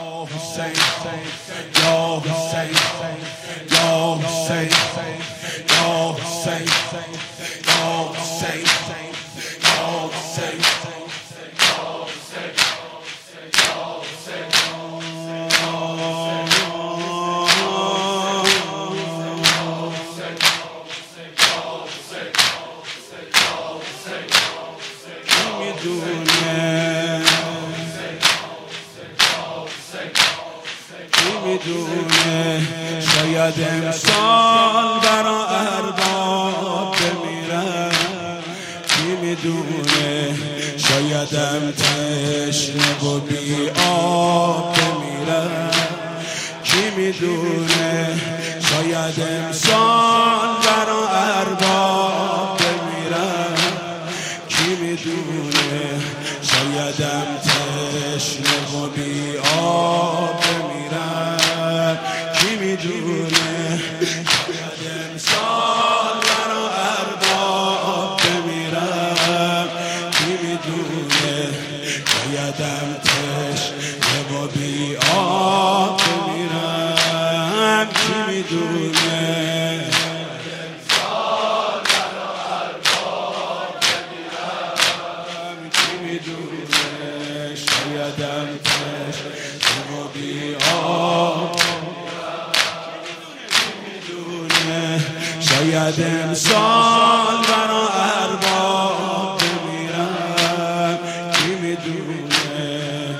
Hussein, Ya Hussein, Ya Hussein, Ya Hussein, Ya Hussein, Ya Hussein. شاید امسال برا ارباب بمیرم، کی میدونه شایدم تشنه و بی آب بمیرم، کی میدونه شاید امسال برا ارباب بمیرم، کی میدونه شایدم تشنه و بی آب بمیرم، کی میدونه شاید امسال برا ارباب بمیرم، کی میدونه شایدم تشنه و بی آب بمیرم، کی میدونه شایدم تشنه و بی آب، میدونه شاید امسال برا ارباب بمیرم، کی میدونه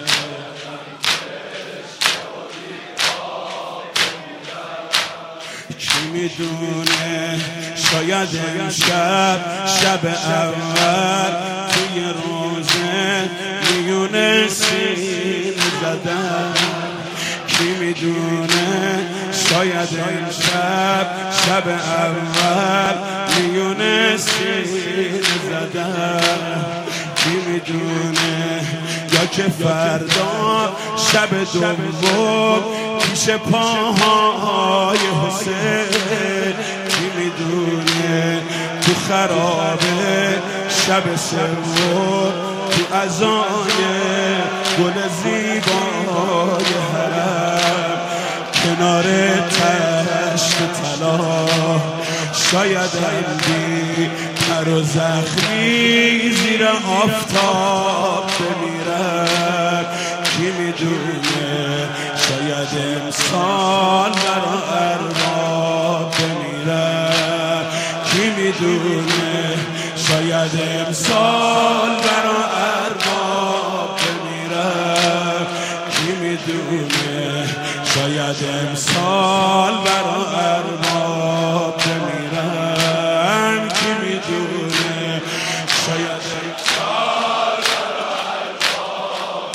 کی میدونه شاید امشب شب اول توی روزه میونه سینه زدم، کی میدونه شاید امشب شب اول میونه سینه زدم، کی میدونه یا که فردا شب دوم پیش پاهای حسین، کی میدونه تو خرابه شب سوم تو اذان گل زیبای حرم کنار تشت طلا، شاید بی پر و زخمی زیر آفتاب بمیرم، کی میدونه شاید امسال برا ارباب بمیرم، کی میدونه شاید امسال برا ارباب بمیرم، کی میدونه شاید امسال برا ارباب بمیرم، کی میدونه شاید امسال برا ارباب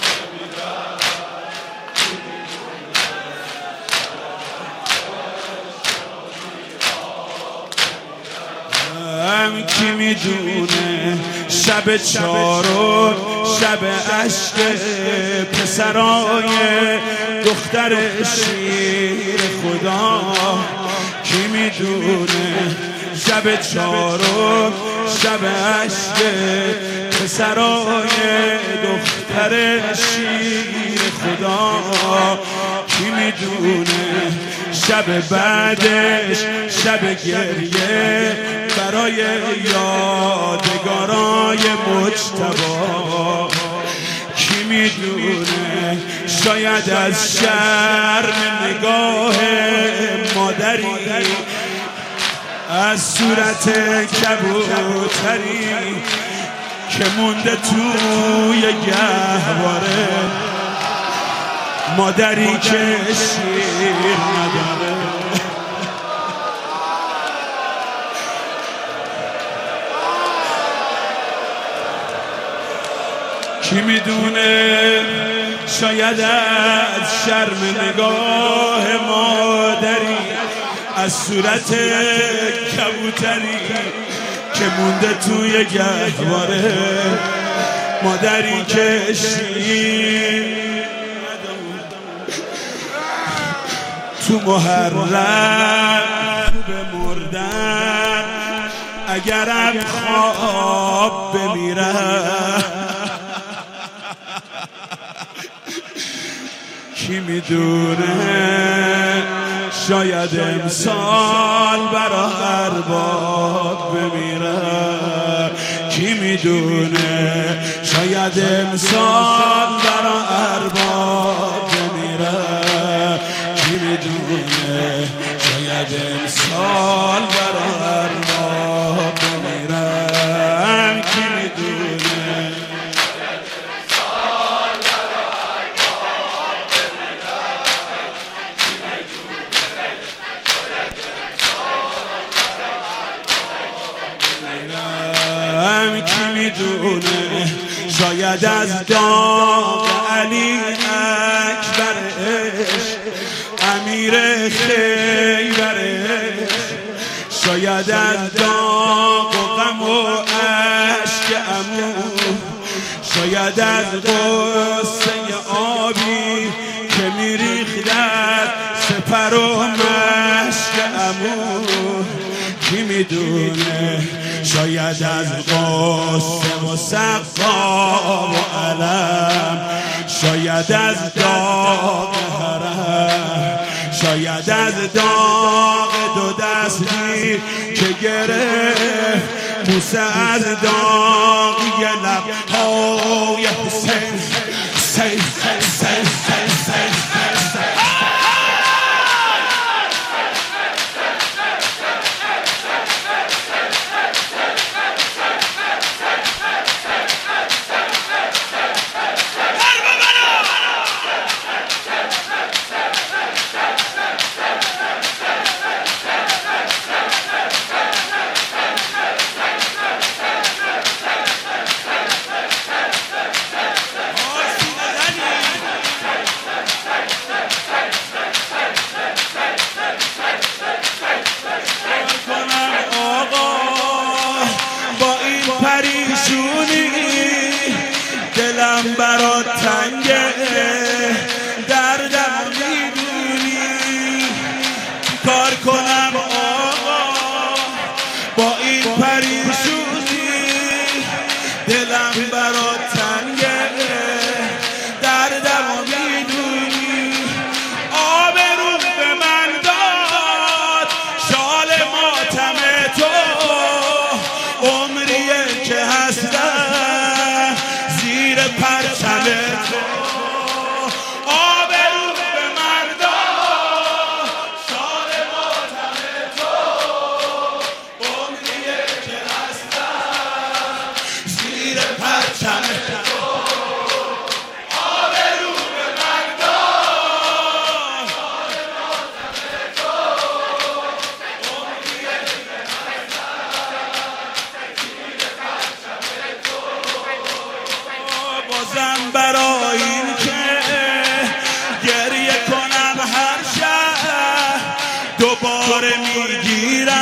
بمیرم، کی میدونه شب چارم شب عشق پسرای دختر شیر خدا، کی میدونه شب چارم شب عشق پسرای دختر شیر خدا، کی میدونه شب بعدش شب گریه برای یادگارای مجتبی، کی میدونه شاید از شرم نگاه مادری از صورت کبوتری که مونده توی گهواره، مادری که شیر نداره، کی میدونه شاید از شرم نگاه مادری از صورت کبوتری که مونده توی گهواره، مادری که شیر تو محرم به مردن اگرم خواب بمیرم، کی میدونه شاید امسال برا ارباب بمیره، کی میدونه شاید امسال برا ارباب بمیره، کی میدونه شاید امسال برا ارباب بمیره، کی میدونه کی میدونه شاید از داغ علی اکبرش امیر خیبرش، شاید از داغ و غم و عشق عمو، شاید از غصه آبی که میریخت در سپر و مشک عمو، کی میدونه شاید از غصه و سقا و علم، شاید از داغ حرم، شاید از داغ دو دستی که گرفت موسی از داغ یه لبهای حسین دلم برات تنگه، دردم میدونی، کار کنم آقا با این پریشونی، دلم برات تنگه، دردم میدونی، آبرو به من داد شال ماتم تو، عمریه که هستم زیر پرچم تو، آبرو به من داد شال ماتم تو، عمریه که هستم زیر پرچم تو، آبرو به من داد شال ماتم تو، عمریه که هستم زیر پرچم تو، بازم برای این که گریه کنم هر شب دوباره میگیرم